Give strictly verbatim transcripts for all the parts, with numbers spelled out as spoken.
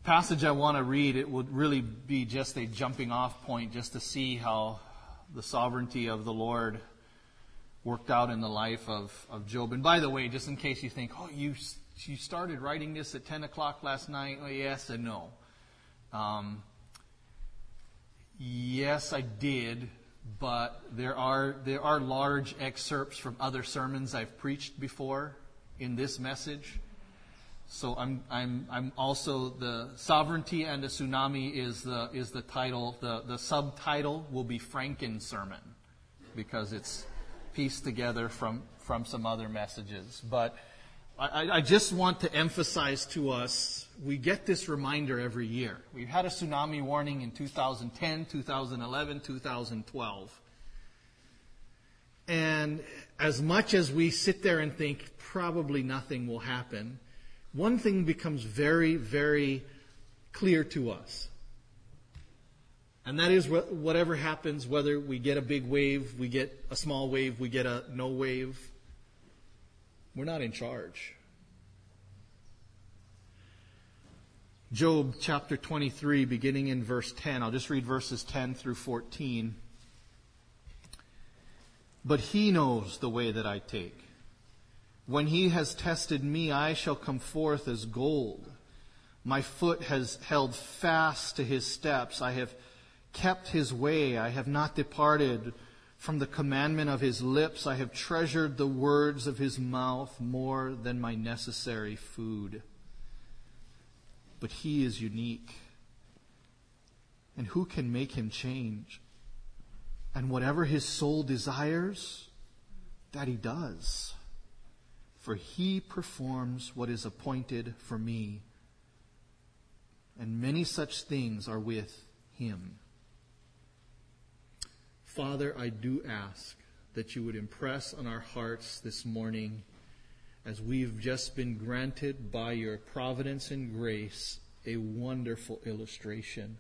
passage I want to read, it would really be just a jumping off point just to see how the sovereignty of the Lord worked out in the life of, of Job. And by the way, just in case you think, oh, you you started writing this at ten o'clock last night. Well, yes and no. Um, yes, I did, but there are there are large excerpts from other sermons I've preached before in this message. So I'm I'm I'm also the sovereignty and the tsunami is the is the title. The the subtitle will be Franken Sermon because it's pieced together from, from some other messages. But I, I just want to emphasize to us, we get this reminder every year. We've had a tsunami warning in two thousand ten, two thousand eleven, two thousand twelve. And as much as we sit there and think probably nothing will happen, one thing becomes very, very clear to us. And that is whatever happens, whether we get a big wave, we get a small wave, we get a no wave, we're not in charge. Job chapter twenty-three, beginning in verse ten. I'll just read verses ten through fourteen. But he knows the way that I take. When he has tested me, I shall come forth as gold. My foot has held fast to his steps. I have kept his way. I have not departed from the commandment of his lips. I have treasured the words of his mouth more than my necessary food. But he is unique. And who can make him change? And whatever his soul desires, that he does. For he performs what is appointed for me. And many such things are with him. Father, I do ask that you would impress on our hearts this morning, as we've just been granted by your providence and grace, a wonderful illustration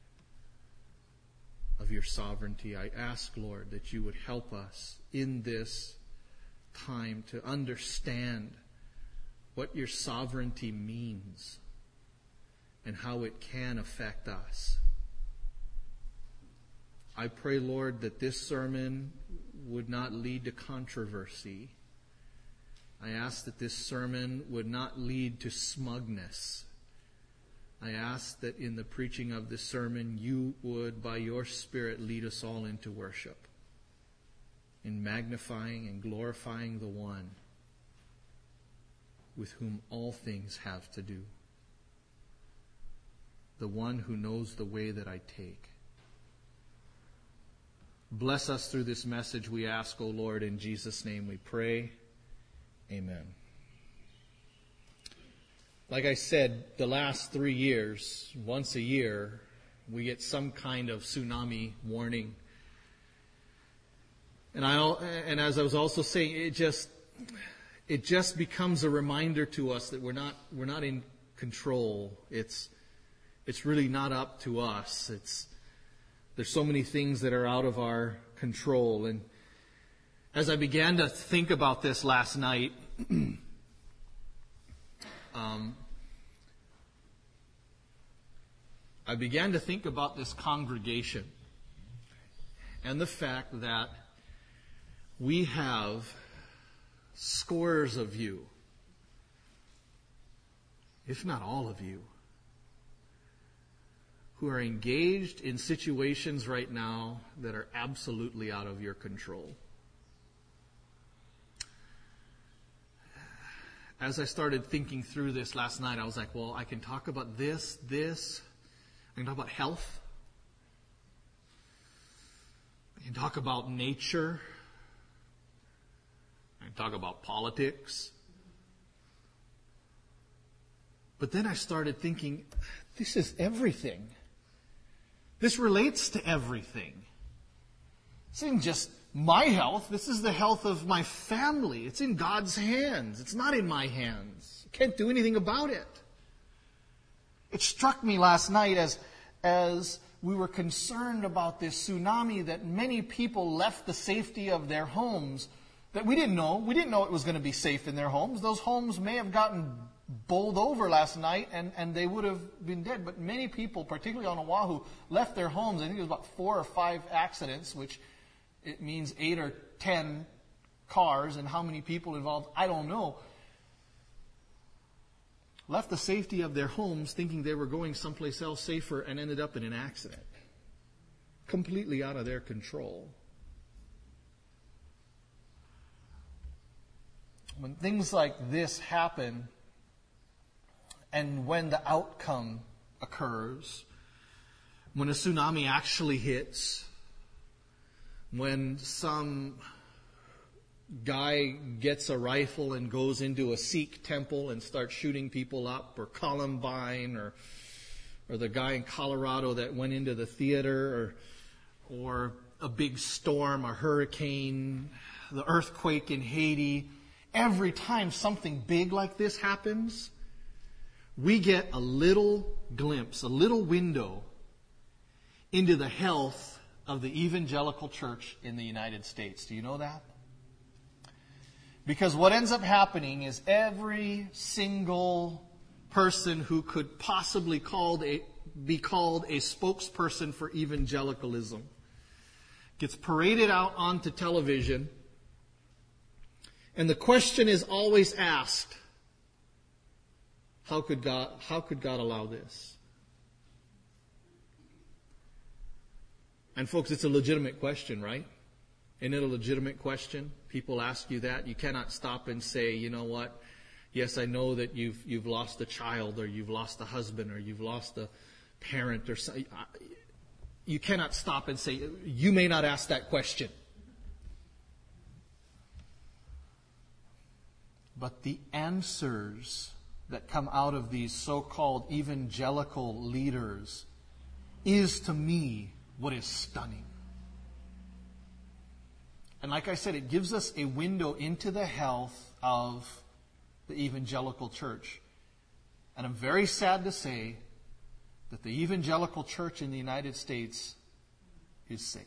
of your sovereignty. I ask, Lord, that you would help us in this time to understand what your sovereignty means and how it can affect us. I pray, Lord, that this sermon would not lead to controversy. I ask that this sermon would not lead to smugness. I ask that in the preaching of this sermon, you would, by your Spirit, lead us all into worship, in magnifying and glorifying the one with whom all things have to do, the one who knows the way that I take. Bless us through this message, we ask, O Lord. In Jesus' name we pray. Amen. Like I said, the last three years, once a year, we get some kind of tsunami warning. And I, and as I was also saying, it just, it just becomes a reminder to us that we're not, we're not in control. It's, it's really not up to us. It's, there's so many things that are out of our control. And as I began to think about this last night, um, I began to think about this congregation and the fact that we have scores of you, if not all of you, who are engaged in situations right now that are absolutely out of your control. As I started thinking through this last night, I was like, well, I can talk about this, this. I can talk about health. I can talk about nature. I can talk about politics. But then I started thinking, this is everything. This relates to everything. This isn't just my health. This is the health of my family. It's in God's hands. It's not in my hands. I can't do anything about it. It struck me last night as, as we were concerned about this tsunami that many people left the safety of their homes that we didn't know. We didn't know it was going to be safe in their homes. Those homes may have gotten bowled over last night, and, and they would have been dead. But many people, particularly on Oahu, left their homes. I think it was about four or five accidents, which it means eight or ten cars, and how many people involved, I don't know. Left the safety of their homes thinking they were going someplace else safer and ended up in an accident. Completely out of their control. When things like this happen, and when the outcome occurs, when a tsunami actually hits, when some guy gets a rifle and goes into a Sikh temple and starts shooting people up, or Columbine, or or the guy in Colorado that went into the theater, or or a big storm, a hurricane, the earthquake in Haiti. Every time something big like this happens, we get a little glimpse, a little window into the health of the evangelical church in the United States. Do you know that? Because what ends up happening is every single person who could possibly called a, be called a spokesperson for evangelicalism gets paraded out onto television, and the question is always asked, how could God, how could God allow this? And folks, it's a legitimate question, right? Isn't it a legitimate question? People ask you that. You cannot stop and say, you know what? Yes, I know that you've you've lost a child, or you've lost a husband, or you've lost a parent, or something. You cannot stop and say, you may not ask that question. But the answers that come out of these so-called evangelical leaders is, to me, what is stunning. And like I said, it gives us a window into the health of the evangelical church. And I'm very sad to say that the evangelical church in the United States is sick.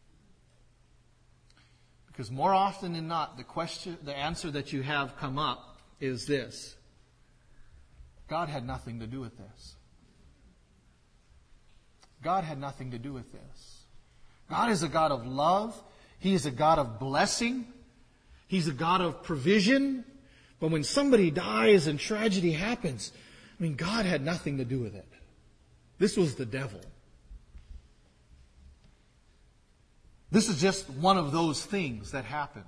Because more often than not, the question, the answer that you have come up is this: God had nothing to do with this. God had nothing to do with this. God is a God of love. He is a God of blessing. He's a God of provision. But when somebody dies and tragedy happens, I mean, God had nothing to do with it. This was the devil. This is just one of those things that happens.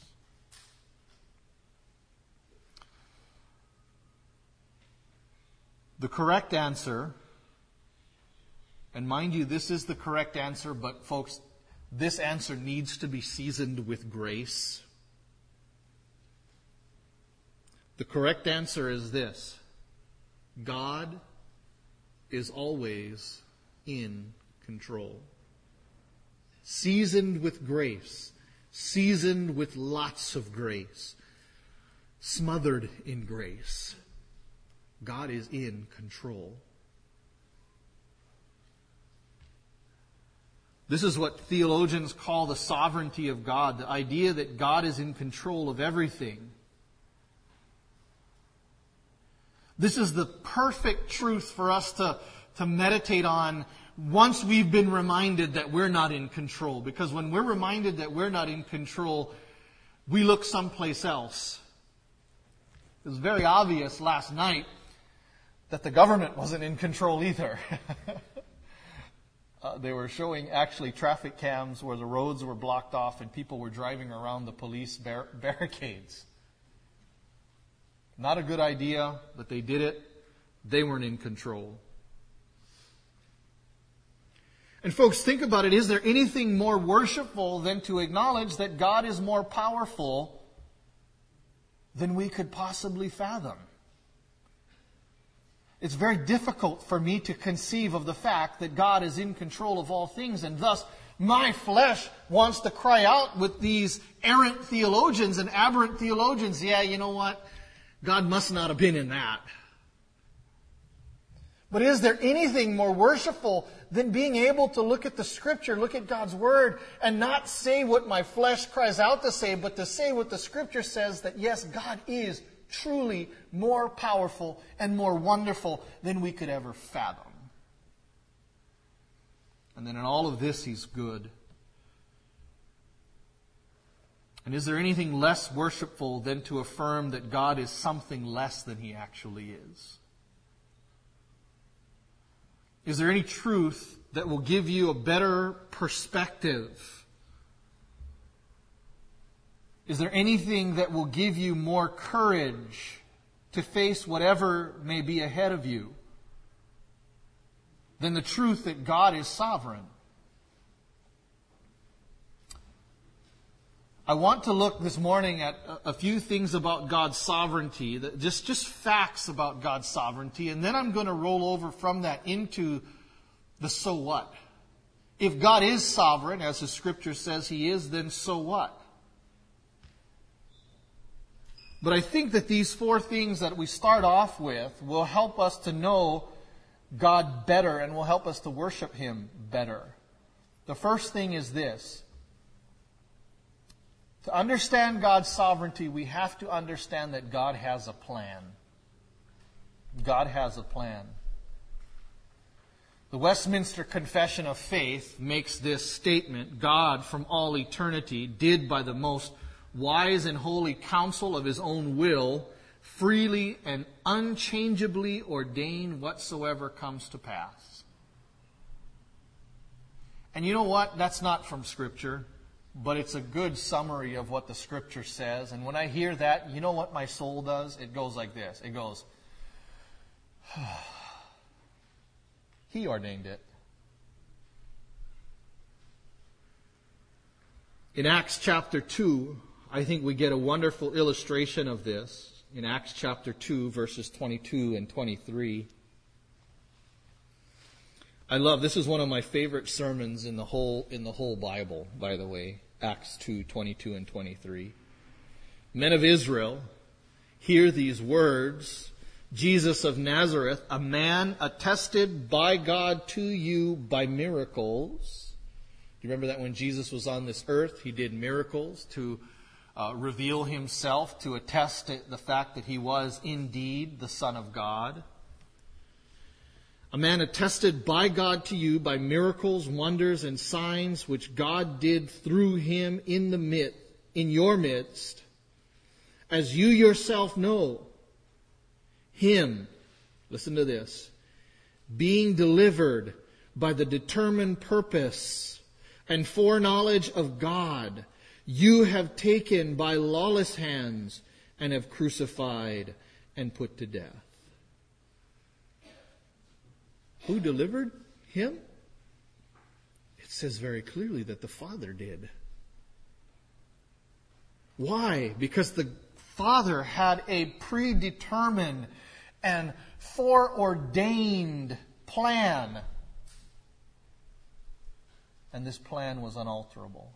The correct answer, and mind you, this is the correct answer, but folks, this answer needs to be seasoned with grace. The correct answer is this: God is always in control. Seasoned with grace, seasoned with lots of grace, smothered in grace. God is in control. This is what theologians call the sovereignty of God, the idea that God is in control of everything. This is the perfect truth for us to, to meditate on once we've been reminded that we're not in control. Because when we're reminded that we're not in control, we look someplace else. It was very obvious last night that the government wasn't in control either. uh, they were showing actually traffic cams where the roads were blocked off and people were driving around the police bar- barricades. Not a good idea, but they did it. They weren't in control. And folks, think about it. Is there anything more worshipful than to acknowledge that God is more powerful than we could possibly fathom? It's very difficult for me to conceive of the fact that God is in control of all things, and thus my flesh wants to cry out with these errant theologians and aberrant theologians, yeah, you know what? God must not have been in that. But is there anything more worshipful than being able to look at the Scripture, look at God's Word, and not say what my flesh cries out to say, but to say what the Scripture says, that yes, God is truly more powerful and more wonderful than we could ever fathom. And then in all of this, He's good. And is there anything less worshipful than to affirm that God is something less than He actually is? Is there any truth that will give you a better perspective? Is there anything that will give you more courage to face whatever may be ahead of you than the truth that God is sovereign? I want to look this morning at a few things about God's sovereignty, that just, just facts about God's sovereignty, and then I'm going to roll over from that into the so what. If God is sovereign, as the Scripture says He is, then so what? But I think that these four things that we start off with will help us to know God better and will help us to worship Him better. The first thing is this. To understand God's sovereignty, we have to understand that God has a plan. God has a plan. The Westminster Confession of Faith makes this statement: God from all eternity did by the most wise and holy counsel of His own will freely and unchangeably ordain whatsoever comes to pass. And you know what? That's not from Scripture. But it's a good summary of what the Scripture says. And when I hear that, you know what my soul does? It goes like this. It goes, He ordained it. In Acts chapter two, I think we get a wonderful illustration of this. In Acts chapter two, verses twenty-two and twenty-three. I love, this is one of my favorite sermons in the whole in the whole Bible, by the way. Acts two, twenty-two and twenty-three. Men of Israel, hear these words. Jesus of Nazareth, a man attested by God to you by miracles. Do you remember that when Jesus was on this earth, He did miracles to uh, reveal Himself, to attest to the fact that He was indeed the Son of God. A man attested by God to you by miracles, wonders, and signs which God did through Him in the midst, in your midst, as you yourself know. Him, listen to this, being delivered by the determined purpose and foreknowledge of God, you have taken by lawless hands and have crucified and put to death. Who delivered Him? It says very clearly that the Father did. Why? Because the Father had a predetermined and foreordained plan. And this plan was unalterable.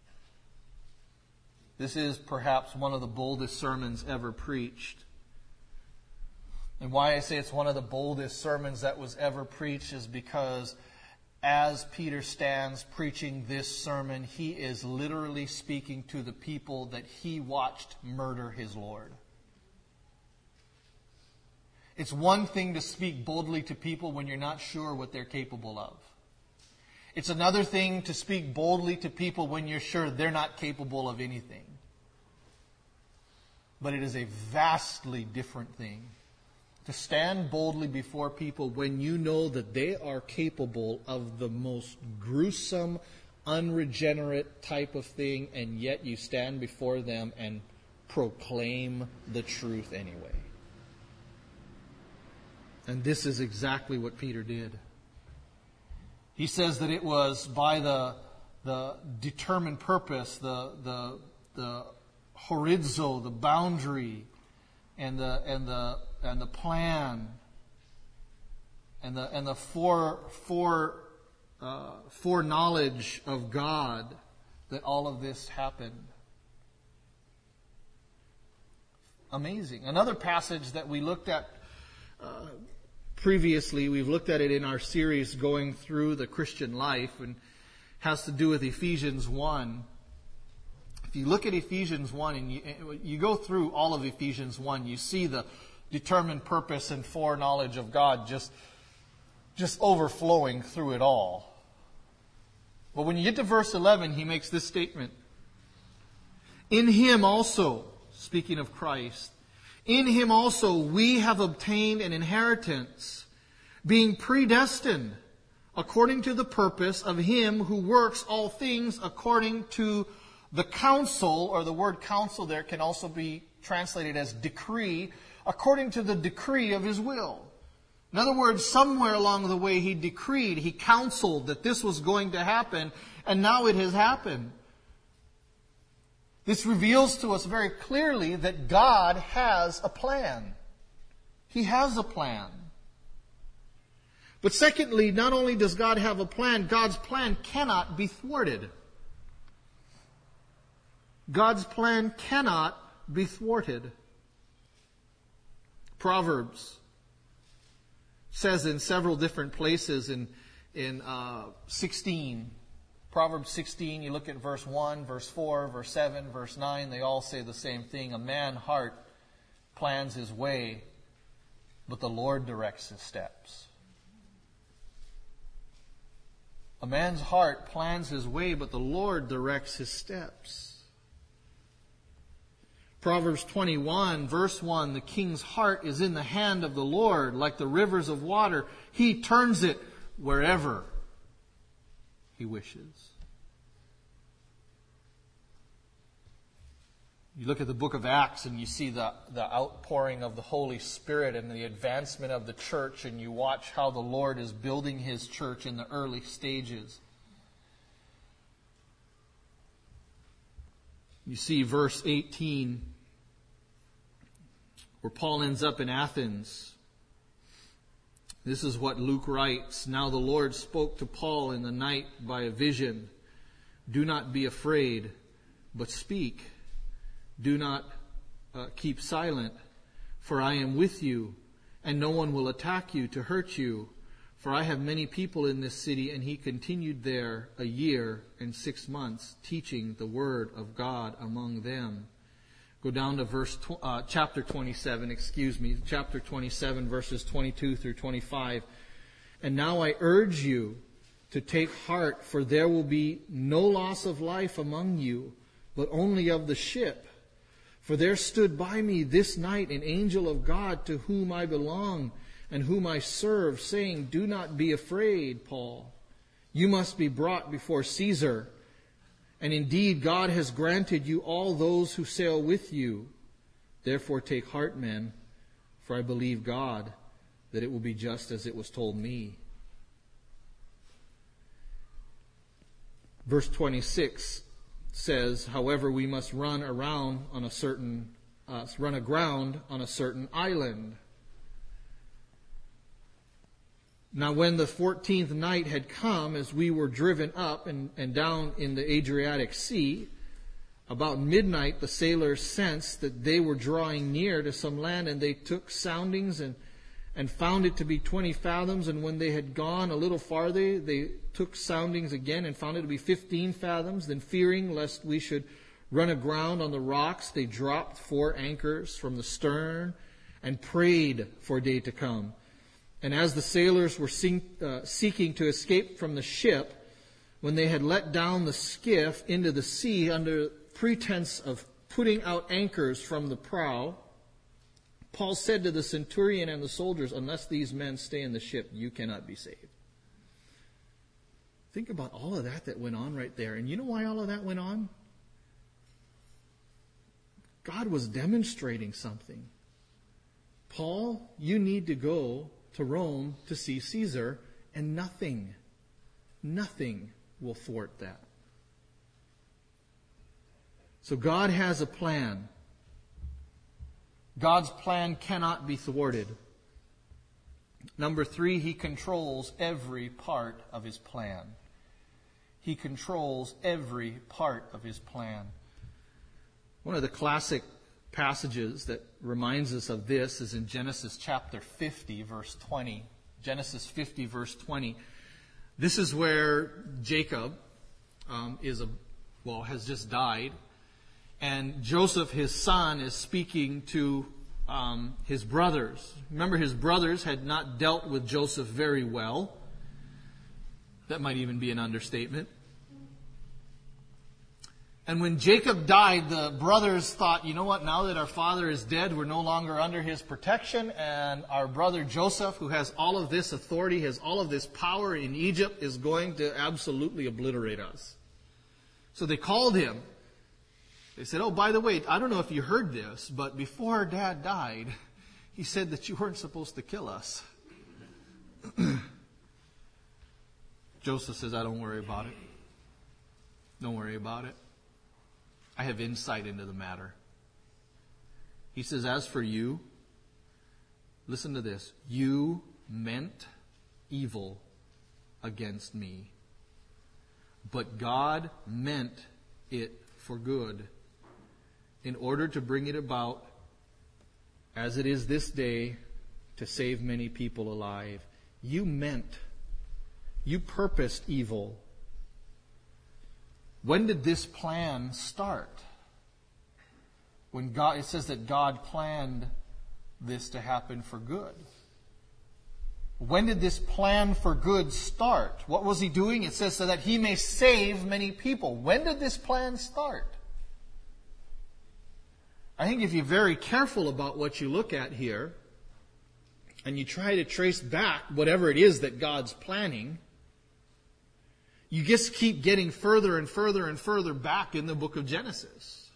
This is perhaps one of the boldest sermons ever preached. And why I say it's one of the boldest sermons that was ever preached is because as Peter stands preaching this sermon, he is literally speaking to the people that he watched murder his Lord. It's one thing to speak boldly to people when you're not sure what they're capable of. It's another thing to speak boldly to people when you're sure they're not capable of anything. But it is a vastly different thing to stand boldly before people when you know that they are capable of the most gruesome, unregenerate type of thing, and yet you stand before them and proclaim the truth anyway. And this is exactly what Peter did. He says that it was by the the determined purpose, the the the horizo, the boundary, and the and the and the plan, and the and the fore fore uh, foreknowledge of God that all of this happened. Amazing. Another passage that we looked at uh, previously, we've looked at it in our series going through the Christian life, and has to do with Ephesians one. If you look at Ephesians one and you, you go through all of Ephesians one, you see the determined purpose and foreknowledge of God just, just overflowing through it all. But when you get to verse eleven, he makes this statement. In him also, speaking of Christ, in him also we have obtained an inheritance, being predestined according to the purpose of him who works all things according to the counsel, or the word counsel there can also be translated as decree, according to the decree of his will. In other words, somewhere along the way he decreed, he counseled that this was going to happen, and now it has happened. This reveals to us very clearly that God has a plan. He has a plan. But secondly, not only does God have a plan, God's plan cannot be thwarted. God's plan cannot be thwarted. Proverbs says in several different places in, in uh, sixteen, Proverbs sixteen, you look at verse one, verse four, verse seven, verse nine, they all say the same thing. A man's heart plans his way, but the Lord directs his steps. A man's heart plans his way, but the Lord directs his steps. Proverbs twenty-one, verse one, the king's heart is in the hand of the Lord, like the rivers of water. He turns it wherever he wishes. You look at the book of Acts and you see the, the outpouring of the Holy Spirit and the advancement of the church, and you watch how the Lord is building his church in the early stages. You see verse eighteen, where Paul ends up in Athens. This is what Luke writes. Now the Lord spoke to Paul in the night by a vision. Do not be afraid, but speak. Do not uh, keep silent, for I am with you, and no one will attack you to hurt you. For I have many people in this city. And he continued there a year and six months, teaching the word of God among them. Go down to verse tw- uh, chapter twenty-seven, excuse me, chapter twenty-seven, verses twenty-two through twenty-five. And now I urge you to take heart, for there will be no loss of life among you, but only of the ship. For there stood by me this night an angel of God, to whom I belong and whom I serve, saying, do not be afraid, Paul. You must be brought before Caesar. And indeed, God has granted you all those who sail with you. Therefore take heart, men, for I believe God, that it will be just as it was told me. Verse twenty-six says, however, we must run around on a certain, uh, run aground on a certain island. Now when the fourteenth night had come, as we were driven up and, and down in the Adriatic Sea, about midnight the sailors sensed that they were drawing near to some land, and they took soundings and, and found it to be twenty fathoms. And when they had gone a little farther, they took soundings again and found it to be fifteen fathoms. Then, fearing lest we should run aground on the rocks, they dropped four anchors from the stern and prayed for day to come. And as the sailors were sink, uh, seeking to escape from the ship, when they had let down the skiff into the sea under pretense of putting out anchors from the prow, Paul said to the centurion and the soldiers, unless these men stay in the ship, you cannot be saved. Think about all of that that went on right there. And you know why all of that went on? God was demonstrating something. Paul, you need to go to Rome to see Caesar, and nothing, nothing will thwart that. So God has a plan. God's plan cannot be thwarted. Number three, He controls every part of His plan. He controls every part of His plan. One of the classic passages that reminds us of this is in Genesis chapter fifty, verse twenty. Genesis fifty, verse twenty. This is where Jacob um, is a well has just died, And Joseph, his son, is speaking to um, his brothers. Remember, his brothers had not dealt with Joseph very well. That might even be an understatement. And when Jacob died, the brothers thought, you know what, now that our father is dead, we're no longer under his protection, and our brother Joseph, who has all of this authority, has all of this power in Egypt, is going to absolutely obliterate us. So they called him. They said, oh, by the way, I don't know if you heard this, but before our dad died, he said that you weren't supposed to kill us. Joseph says, I don't worry about it. Don't worry about it. I have insight into the matter. He says, as for you, listen to this. You meant evil against me, but God meant it for good, in order to bring it about, as it is this day, to save many people alive. You meant, you purposed evil. When did this plan start? When God, it says that God planned this to happen for good. When did this plan for good start? What was he doing? It says so that he may save many people. When did this plan start? I think if you're very careful about what you look at here, and you try to trace back whatever it is that God's planning, you just keep getting further and further and further back in the book of Genesis.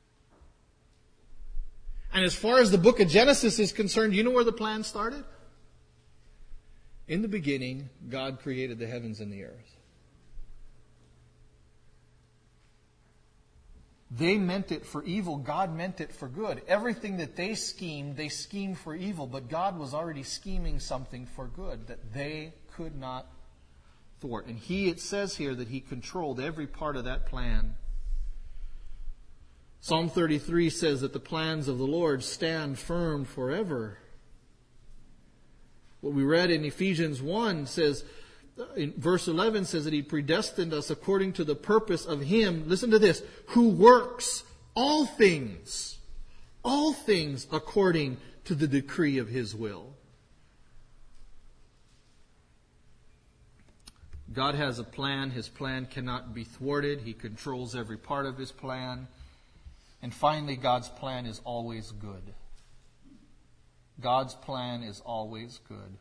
And as far as the book of Genesis is concerned, you know where the plan started? In the beginning, God created the heavens and the earth. They meant it for evil. God meant it for good. Everything that they schemed, they schemed for evil. But God was already scheming something for good that they could not thwart. And He, it says here, that He controlled every part of that plan. Psalm thirty-three says that the plans of the Lord stand firm forever. What we read in Ephesians one says, in verse eleven says that He predestined us according to the purpose of Him, listen to this, who works all things, all things according to the decree of His will. God has a plan. His plan cannot be thwarted. He controls every part of His plan. And finally, God's plan is always good. God's plan is always good.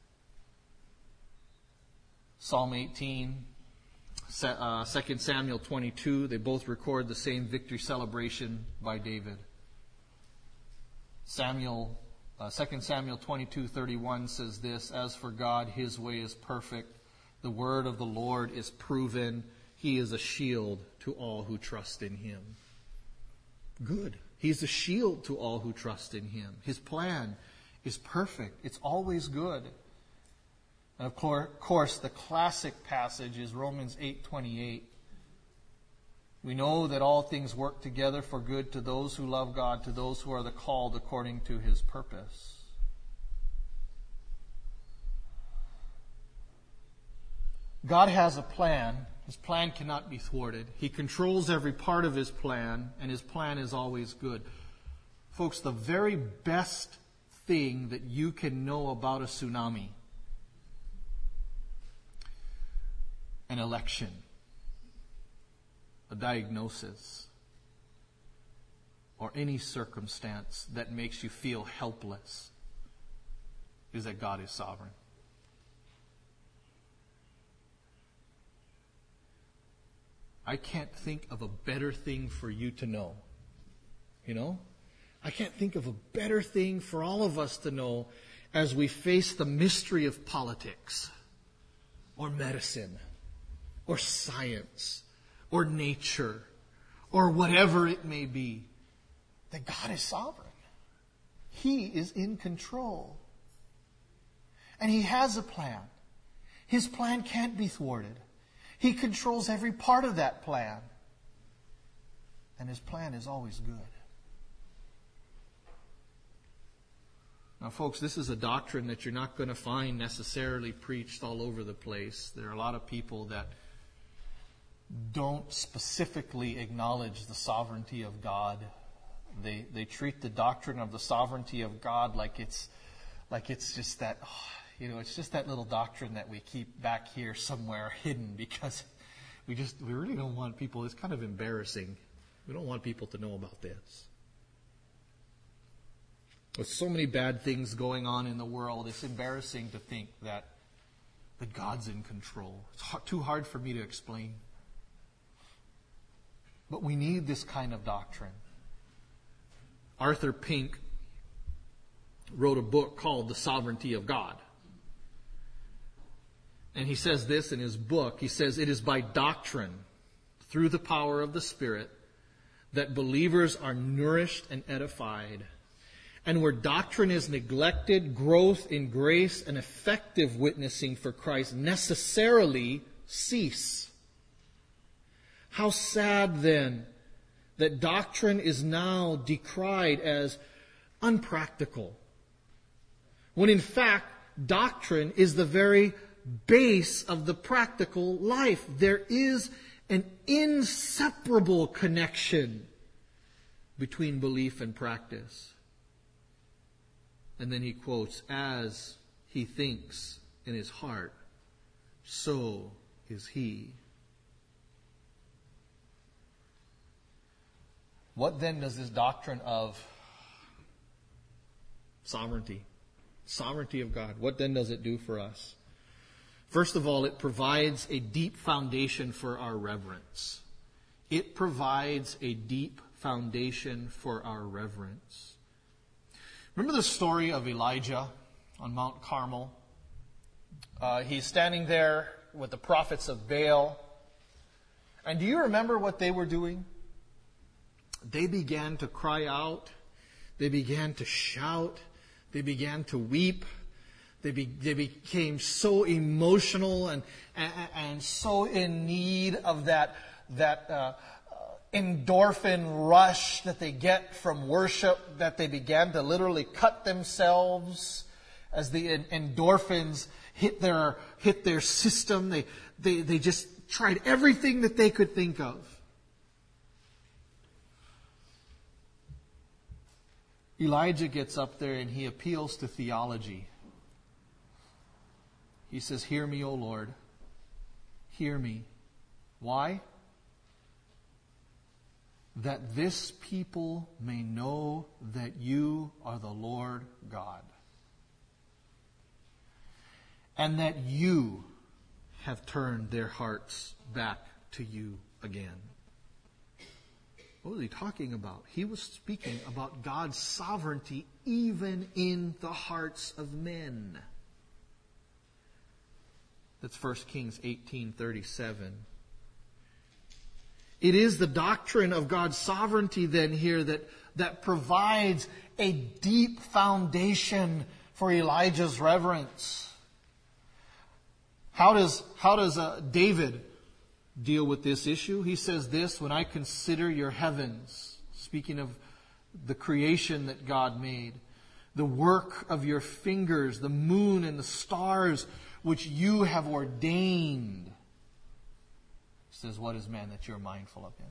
Psalm eighteen, Second Samuel twenty-two, they both record the same victory celebration by David. Samuel, uh, Second Samuel twenty-two thirty-one says this, as for God, His way is perfect. The word of the Lord is proven. He is a shield to all who trust in Him. Good. He's a shield to all who trust in Him. His plan is perfect. It's always good. And of course, the classic passage is Romans eight twenty-eight. We know that all things work together for good to those who love God, to those who are the called according to His purpose. God has a plan. His plan cannot be thwarted. He controls every part of His plan, and His plan is always good. Folks, the very best thing that you can know about a tsunami, an election, a diagnosis, or any circumstance that makes you feel helpless is that God is sovereign. I can't think of a better thing for you to know. You know? I can't think of a better thing for all of us to know as we face the mystery of politics, or medicine, or science, or nature, or whatever it may be, that God is sovereign. He is in control. And He has a plan. His plan can't be thwarted. He controls every part of that plan. And His plan is always good. Now, folks, this is a doctrine that you're not going to find necessarily preached all over the place. There are a lot of people that don't specifically acknowledge the sovereignty of God. They they treat the doctrine of the sovereignty of God like it's like it's just that, oh, you know, it's just that little doctrine that we keep back here somewhere hidden because we just we really don't want people. It's kind of embarrassing. We don't want people to know about this. With so many bad things going on in the world, it's embarrassing to think that that God's in control. It's hard, too hard for me to explain. But we need this kind of doctrine. Arthur Pink wrote a book called The Sovereignty of God. And he says this in his book. He says, "It is by doctrine, through the power of the Spirit, that believers are nourished and edified. And where doctrine is neglected, growth in grace and effective witnessing for Christ necessarily cease. How sad, then, that doctrine is now decried as unpractical, when in fact, doctrine is the very base of the practical life. There is an inseparable connection between belief and practice." And then he quotes, "As he thinks in his heart, so is he." What then does this doctrine of sovereignty, sovereignty of God, what then does it do for us? First of all, it provides a deep foundation for our reverence. It provides a deep foundation for our reverence. Remember the story of Elijah on Mount Carmel? Uh, he's standing there with the prophets of Baal. And do you remember what they were doing? They began to cry out. They began to shout. They began to weep. They, be, they became so emotional and, and, and so in need of that, that uh, endorphin rush that they get from worship that they began to literally cut themselves as the endorphins hit their hit their system. They they they just tried everything that they could think of. Elijah gets up there and he appeals to theology. He says, "Hear me, O Lord. Hear me." Why? "That this people may know that you are the Lord God, and that you have turned their hearts back to you again." What was he talking about? He was speaking about God's sovereignty even in the hearts of men. That's First Kings eighteen thirty-seven. It is the doctrine of God's sovereignty then here that, that provides a deep foundation for Elijah's reverence. How does, how does uh, David deal with this issue? He says this, "When I consider your heavens," speaking of the creation that God made, "the work of your fingers, the moon and the stars which you have ordained." He says, "What is man that you're mindful of him?"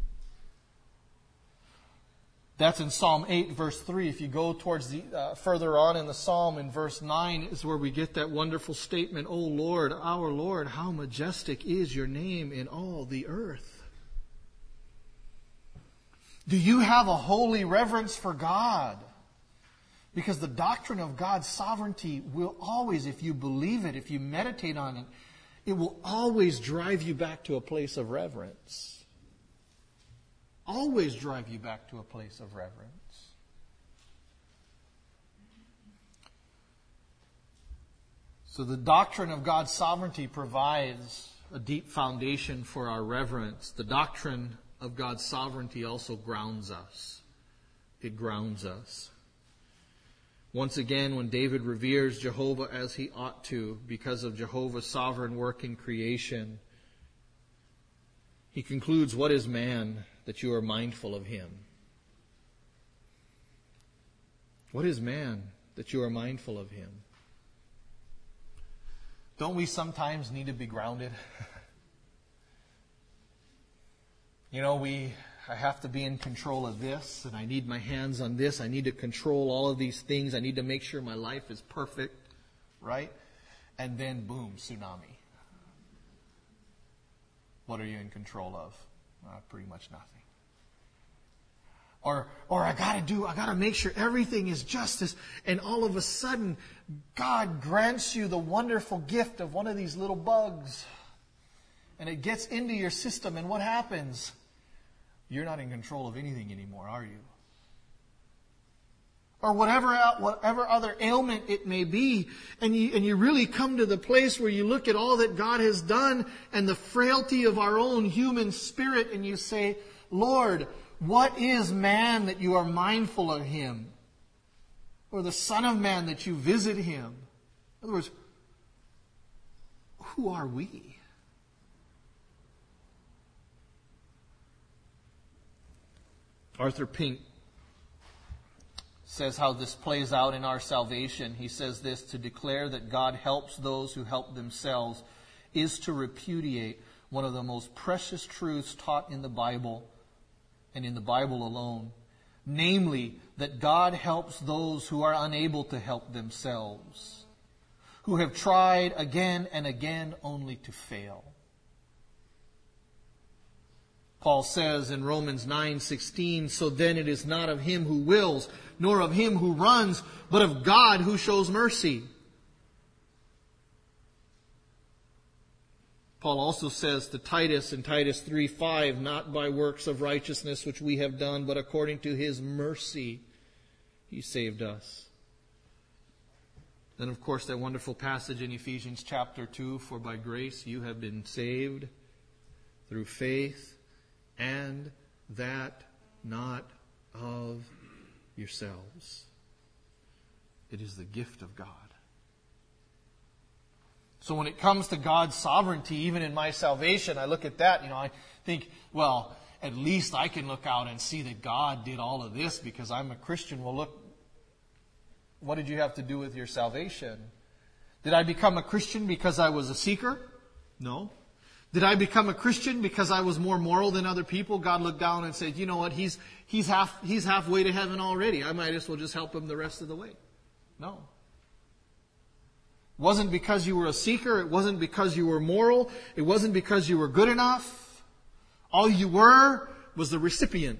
That's in Psalm eight, verse three. If you go towards the uh, further on in the Psalm, in verse nine, is where we get that wonderful statement, "O Lord, our Lord, how majestic is your name in all the earth." Do you have a holy reverence for God? Because the doctrine of God's sovereignty will always, if you believe it, if you meditate on it, it will always drive you back to a place of reverence. Always drive you back to a place of reverence. So the doctrine of God's sovereignty provides a deep foundation for our reverence. The doctrine of God's sovereignty also grounds us. It grounds us. Once again, when David reveres Jehovah as he ought to because of Jehovah's sovereign work in creation, he concludes, "What is man that you are mindful of him?" What is man that you are mindful of him? Don't we sometimes need to be grounded? you know, we, I have to be in control of this, and I need my hands on this. I need to control all of these things. I need to make sure my life is perfect, right? And then, boom, tsunami. What are you in control of? Uh, pretty much nothing. Or, or I gotta do, I gotta make sure everything is justice. And all of a sudden, God grants you the wonderful gift of one of these little bugs. And it gets into your system, and what happens? You're not in control of anything anymore, are you? Or whatever, whatever other ailment it may be. And you, and you really come to the place where you look at all that God has done and the frailty of our own human spirit, and you say, Lord, what is man that you are mindful of him? Or the Son of Man that you visit him? In other words, who are we? Arthur Pink says how this plays out in our salvation. He says this: to declare that God helps those who help themselves is to repudiate one of the most precious truths taught in the Bible, and in the Bible alone, namely that God helps those who are unable to help themselves, who have tried again and again only to fail. Paul says in Romans nine sixteen, so then it is not of him who wills, nor of him who runs, but of God who shows mercy. Paul also says to Titus in Titus three five, not by works of righteousness which we have done, but according to his mercy he saved us. Then, of course, that wonderful passage in Ephesians chapter two, for by grace you have been saved through faith, and that not of yourselves. It is the gift of God. So when it comes to God's sovereignty, even in my salvation, I look at that, you know, I think, well, at least I can look out and see that God did all of this because I'm a Christian. Well, look, what did you have to do with your salvation? Did I become a Christian because I was a seeker? No. Did I become a Christian because I was more moral than other people? God looked down and said, you know what, he's, he's, half, he's halfway to heaven already. I might as well just help him the rest of the way. No. It wasn't because you were a seeker. It wasn't because you were moral. It wasn't because you were good enough. All you were was the recipient.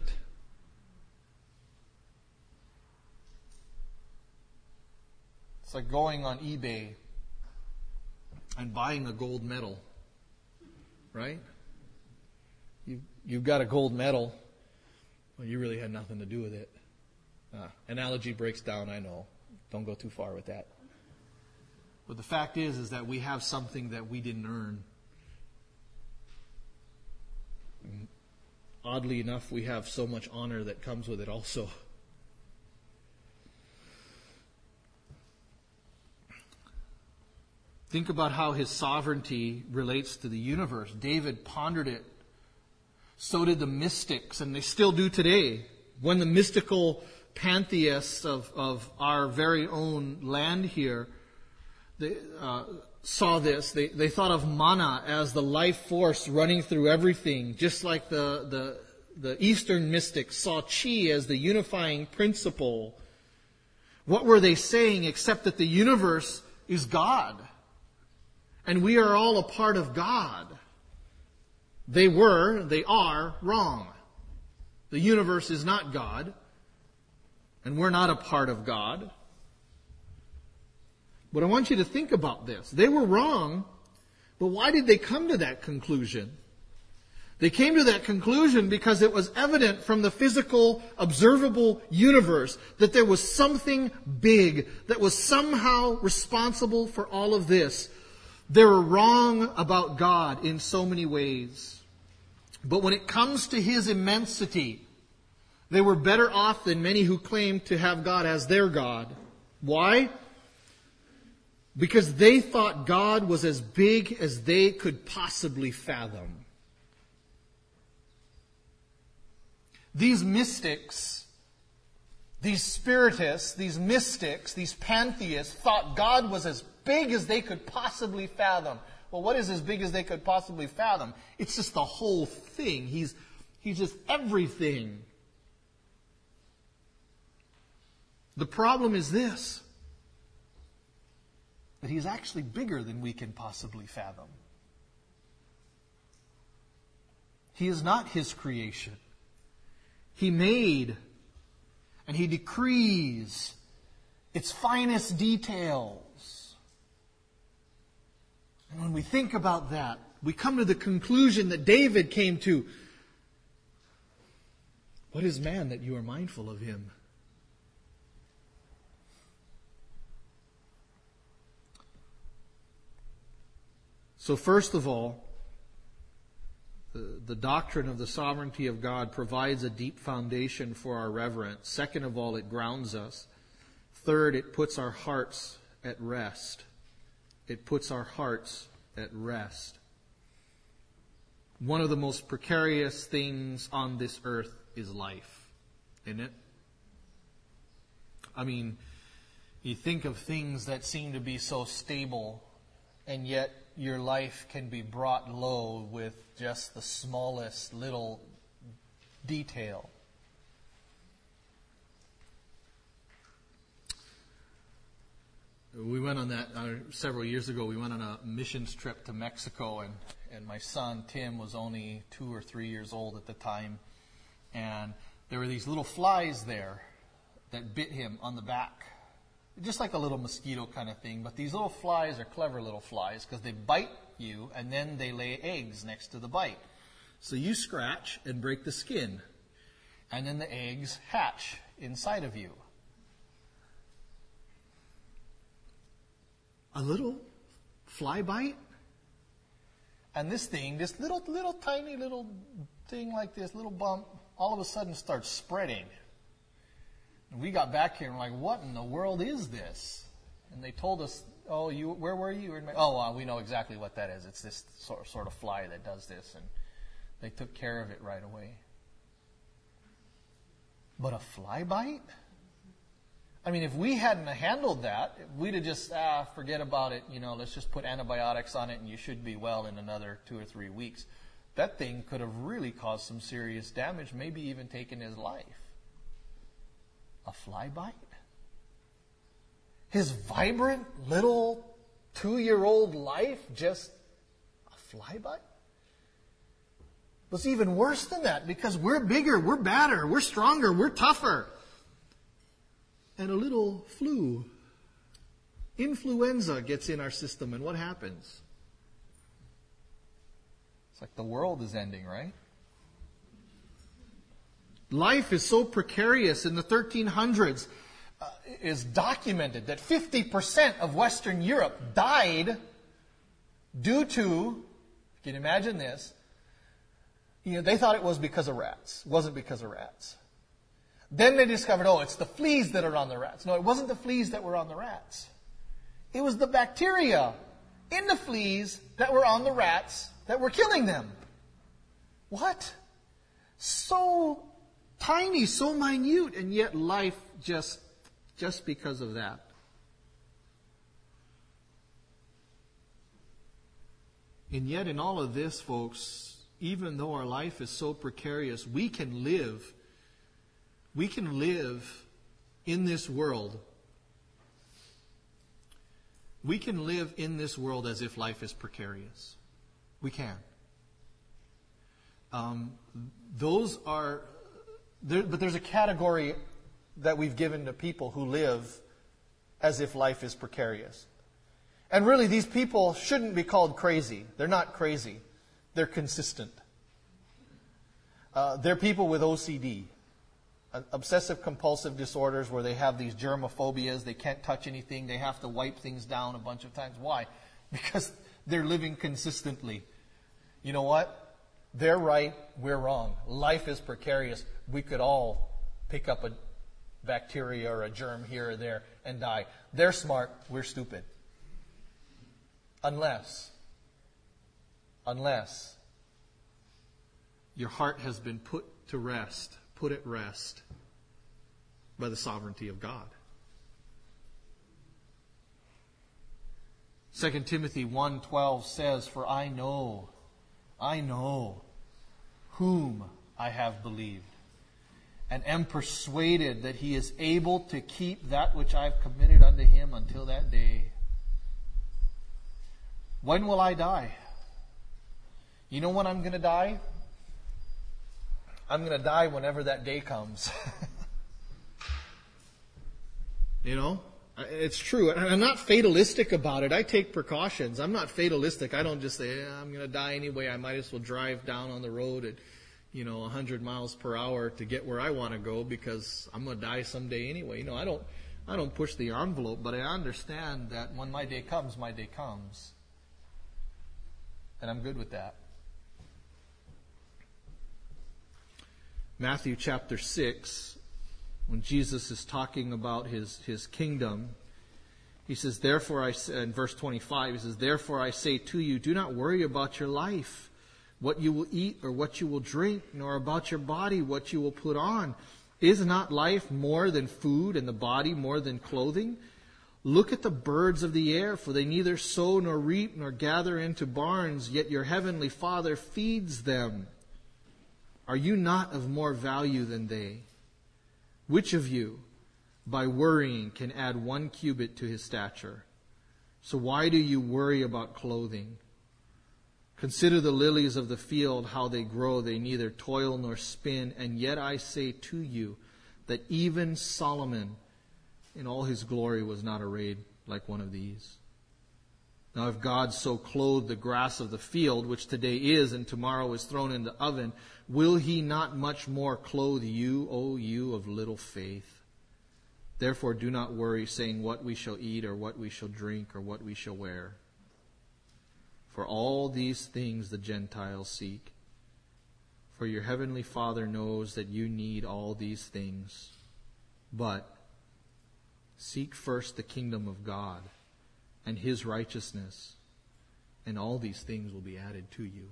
It's like going on eBay and buying a gold medal. Right? You, you've got a gold medal. Well, you really had nothing to do with it. Uh, analogy breaks down, I know. Don't go too far with that. But the fact is, is that we have something that we didn't earn. And oddly enough, we have so much honor that comes with it also. Think about how his sovereignty relates to the universe. David pondered it. So did the mystics, and they still do today. When the mystical pantheists of, of our very own land here they, uh, saw this, they, they thought of mana as the life force running through everything, just like the, the, the Eastern mystics saw chi as the unifying principle. What were they saying except that the universe is God? And we are all a part of God. They were, they are wrong. The universe is not God. And we're not a part of God. But I want you to think about this. They were wrong, but why did they come to that conclusion? They came to that conclusion because it was evident from the physical, observable universe that there was something big that was somehow responsible for all of this. They were wrong about God in so many ways. But when it comes to His immensity, they were better off than many who claim to have God as their God. Why? Because they thought God was as big as they could possibly fathom. These mystics, these spiritists, these mystics, these pantheists thought God was as big as they could possibly fathom. Well, what is as big as they could possibly fathom? It's just the whole thing. He's He's just everything. The problem is this, that He's actually bigger than we can possibly fathom. He is not His creation. He made and He decrees its finest details. And when we think about that, we come to the conclusion that David came to. What is man that you are mindful of him? So first of all, the, the doctrine of the sovereignty of God provides a deep foundation for our reverence. Second of all, it grounds us. Third, it puts our hearts at rest. It puts our hearts at rest. One of the most precarious things on this earth is life, isn't it? I mean, you think of things that seem to be so stable, and yet your life can be brought low with just the smallest little detail. We went on that uh, several years ago. We went on a missions trip to Mexico, and, and my son Tim was only two or three years old at the time, and there were these little flies there that bit him on the back. Just like a little mosquito kind of thing, but these little flies are clever little flies because they bite you and then they lay eggs next to the bite. So you scratch and break the skin, and then the eggs hatch inside of you. A little fly bite, and this thing, this little, little tiny little thing like this, little bump, all of a sudden starts spreading. And we got back here and we're like, what in the world is this? And they told us, oh, you, where were you? Oh, uh, we know exactly what that is. It's this sort, sort of fly that does this. And they took care of it right away. But a fly bite? I mean, if we hadn't handled that, we'd have just, ah, forget about it. You know, let's just put antibiotics on it and you should be well in another two or three weeks. That thing could have really caused some serious damage, maybe even taken his life. A fly bite? His vibrant little two-year-old life, just a fly bite? It was even worse than that because we're bigger, we're badder, we're stronger, we're tougher. And a little flu, influenza gets in our system, and what happens? It's like the world is ending, right? Life is so precarious. In the thirteen hundreds, uh, is documented that fifty percent of Western Europe died due to, can you imagine this? You know, they thought it was because of rats. It wasn't because of rats. Then they discovered, oh, it's the fleas that are on the rats. No, it wasn't the fleas that were on the rats. It was the bacteria in the fleas that were on the rats that were killing them. What? So tiny, so minute, and yet life just, just because of that. And yet in all of this, folks, even though our life is so precarious, we can live, we can live in this world. We can live in this world as if life is precarious. We can. Um, those are... There, but there's a category that we've given to people who live as if life is precarious. And really, these people shouldn't be called crazy. They're not crazy. They're consistent. Uh, they're people with O C D, uh, obsessive compulsive disorders, where they have these germophobias. They can't touch anything. They have to wipe things down a bunch of times. Why? Because they're living consistently. You know what? They're right, we're wrong. Life is precarious. We could all pick up a bacteria or a germ here or there and die. They're smart, we're stupid. Unless, unless your heart has been put to rest, put at rest by the sovereignty of God. Second Timothy one twelve says, "For I know, I know whom I have believed, and am persuaded that he is able to keep that which I have committed unto him until that day. When will I die? You know when I'm going to die? I'm going to die whenever that day comes. You know? It's true. And I'm not fatalistic about it. I take precautions. I'm not fatalistic. I don't just say, yeah, I'm going to die anyway. I might as well drive down on the road at, you know, one hundred miles per hour to get where I want to go because I'm going to die someday anyway. You know, I don't, I don't push the envelope, but I understand that when my day comes, my day comes. And I'm good with that. Matthew chapter six, when Jesus is talking about his, his kingdom, he says, therefore I say, in verse twenty-five, he says, therefore I say to you, do not worry about your life, what you will eat or what you will drink, nor about your body, what you will put on. Is not life more than food, and the body more than clothing? Look at the birds of the air, for they neither sow nor reap nor gather into barns, yet your heavenly Father feeds them. Are you not of more value than they? Which of you, by worrying, can add one cubit to his stature? So why do you worry about clothing? Consider the lilies of the field, how they grow. They neither toil nor spin. And yet I say to you that even Solomon in all his glory was not arrayed like one of these. Now if God so clothed the grass of the field, which today is and tomorrow is thrown in the oven, will he not much more clothe you, O you of little faith? Therefore do not worry, saying what we shall eat, or what we shall drink, or what we shall wear. For all these things the Gentiles seek. For your heavenly Father knows that you need all these things. But seek first the kingdom of God and his righteousness, and all these things will be added to you.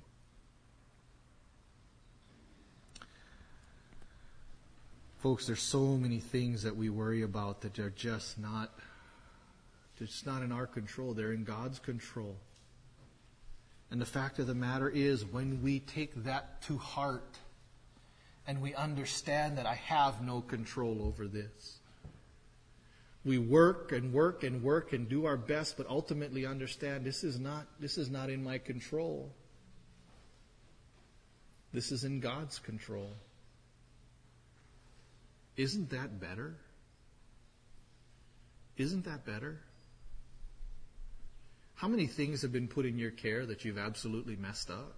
Folks, there's so many things that we worry about that are just not, just not in our control. They're in God's control. And the fact of the matter is, when we take that to heart and we understand that I have no control over this, we work and work and work and do our best, but ultimately understand this is not, this is not in my control. This is in God's control. Isn't that better? Isn't that better? How many things have been put in your care that you've absolutely messed up?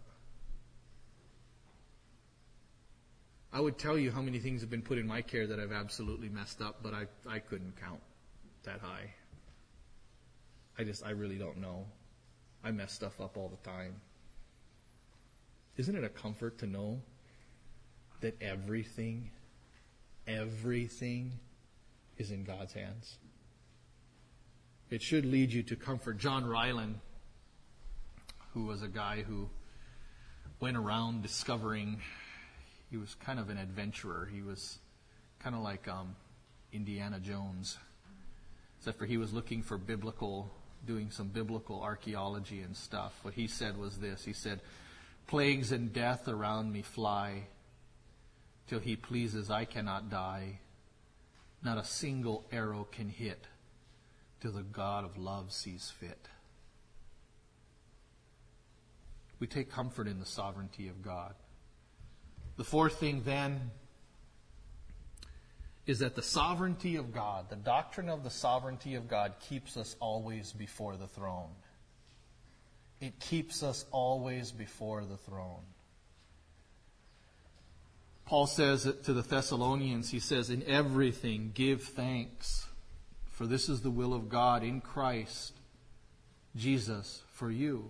I would tell you how many things have been put in my care that I've absolutely messed up, but I, I couldn't count that high. I just, I really don't know. I mess stuff up all the time. Isn't it a comfort to know that everything, everything is in God's hands? It should lead you to comfort. John Ryland, who was a guy who went around discovering, he was kind of an adventurer. He was kind of like um, Indiana Jones, except for he was looking for biblical, doing some biblical archaeology and stuff. What he said was this. He said, plagues and death around me fly. Till he pleases, I cannot die. Not a single arrow can hit till the God of love sees fit. We take comfort in the sovereignty of God. The fourth thing then is that the sovereignty of God, the doctrine of the sovereignty of God, keeps us always before the throne. It keeps us always before the throne. Paul says to the Thessalonians, he says, in everything give thanks, for this is the will of God in Christ Jesus for you.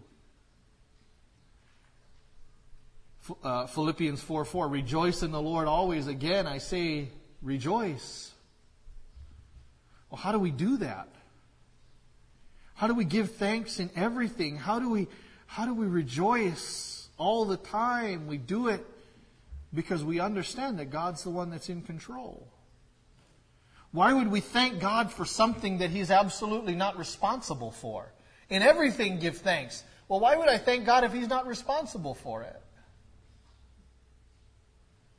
Uh, Philippians four four, rejoice in the Lord always. Again, I say, rejoice. Well, how do we do that? How do we give thanks in everything? How do we, how do we rejoice all the time? We do it because we understand that God's the one that's in control. Why would we thank God for something that He's absolutely not responsible for? In everything, give thanks. Well, why would I thank God if He's not responsible for it?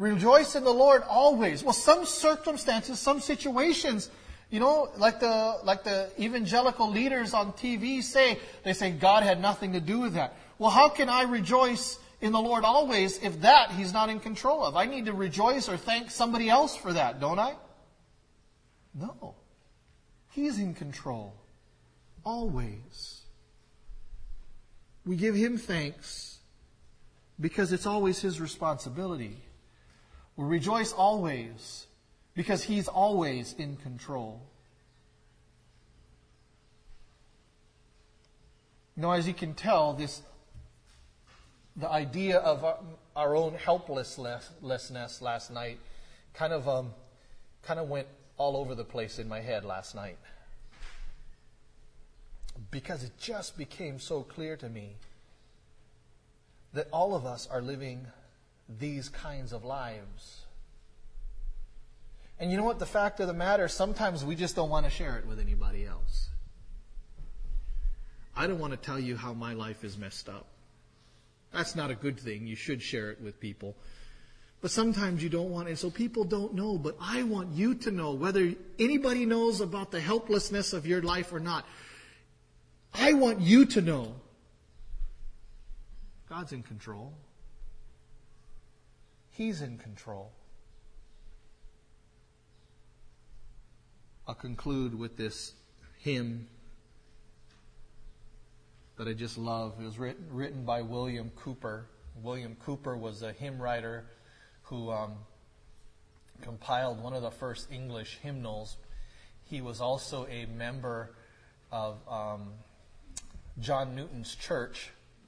Rejoice in the Lord always. Well, some circumstances, some situations, you know, like the like the evangelical leaders on T V say, they say God had nothing to do with that. Well, how can I rejoice in the Lord always if that He's not in control of? I need to rejoice or thank somebody else for that, don't I? No. He's in control. Always. We give Him thanks because it's always His responsibility. We rejoice always because He's always in control. You know, as you can tell, this the idea of our, our own helplessness last night kind of um, kind of went all over the place in my head last night. Because it just became so clear to me that all of us are living these kinds of lives. And you know what? The fact of the matter, sometimes we just don't want to share it with anybody else. I don't want to tell you how my life is messed up. That's not a good thing. You should share it with people. But sometimes you don't want it, so people don't know. But I want you to know, whether anybody knows about the helplessness of your life or not. I want you to know God's in control. He's in control. I'll conclude with this hymn that I just love. It was written, written by William Cowper. William Cowper was a hymn writer who um, compiled one of the first English hymnals. He was also a member of um, John Newton's church.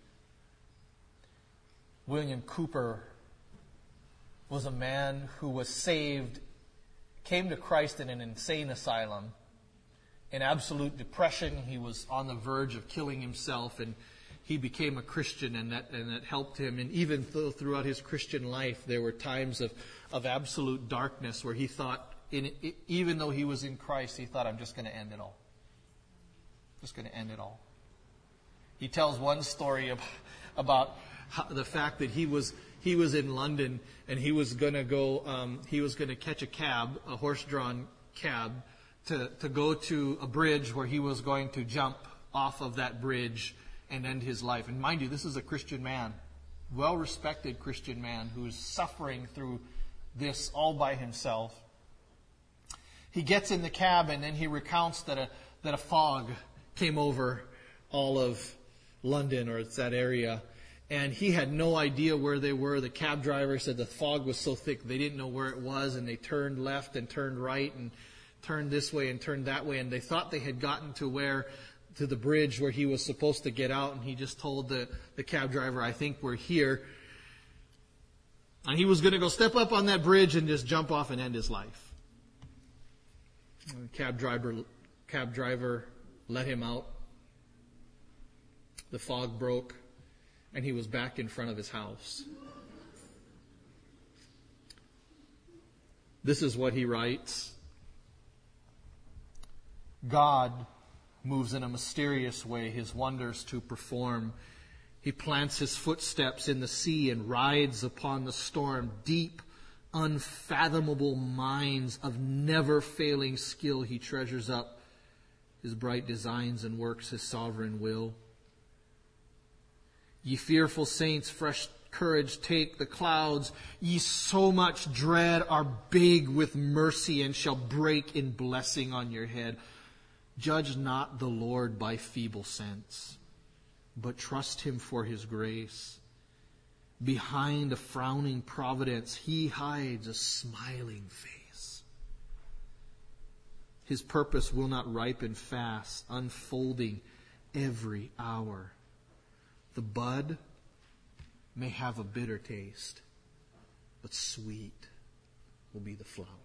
William Cowper was a man who was saved, came to Christ in an insane asylum, in absolute depression. He was on the verge of killing himself, and he became a Christian, and that and that helped him. And even though throughout his Christian life there were times of, of absolute darkness where he thought, in, even though he was in Christ, he thought, I'm just going to end it all. Just going to end it all. He tells one story of, about how, the fact that he was he was in London and he was going to go. Um, he was going to catch a cab, a horse-drawn cab, to to go to a bridge where he was going to jump off of that bridge and end his life. And mind you, this is a Christian man, well-respected Christian man who's suffering through this all by himself. He gets in the cab and then he recounts that a that a fog came over all of London, or it's that area, and he had no idea where they were. The cab driver said the fog was so thick they didn't know where it was, and they turned left and turned right and turned this way and turned that way, and they thought they had gotten to where to the bridge where he was supposed to get out, and he just told the, the cab driver, I think we're here. And he was going to go step up on that bridge and just jump off and end his life. The cab driver, cab driver let him out. The fog broke, and he was back in front of his house. This is what he writes. God moves in a mysterious way His wonders to perform. He plants His footsteps in the sea and rides upon the storm. Deep, unfathomable mines of never-failing skill He treasures up. His bright designs and works His sovereign will. Ye fearful saints, fresh courage take. The clouds ye so much dread are big with mercy and shall break in blessing on your head. Judge not the Lord by feeble sense, but trust Him for His grace. Behind a frowning providence, He hides a smiling face. His purpose will not ripen fast, unfolding every hour. The bud may have a bitter taste, but sweet will be the flower.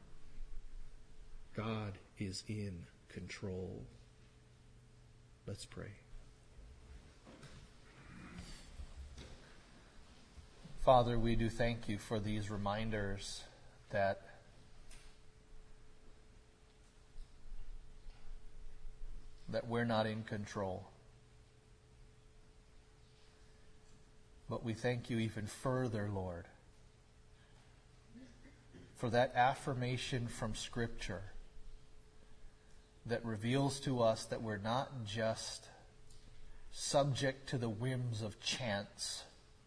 God is in control. Let's pray. Father, we do thank You for these reminders that that we're not in control. But we thank You even further, Lord, for that affirmation from Scripture that reveals to us that we're not just subject to the whims of chance,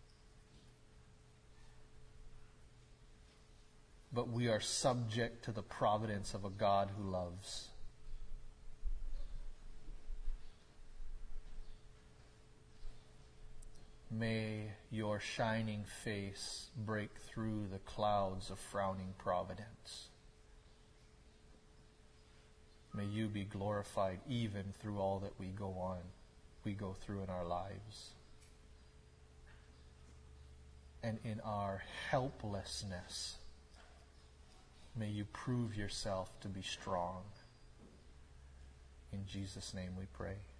but we are subject to the providence of a God who loves. May your shining face break through the clouds of frowning providence. May you be glorified even through all that we go on, we go through in our lives. And in our helplessness, may you prove yourself to be strong. In Jesus' name we pray.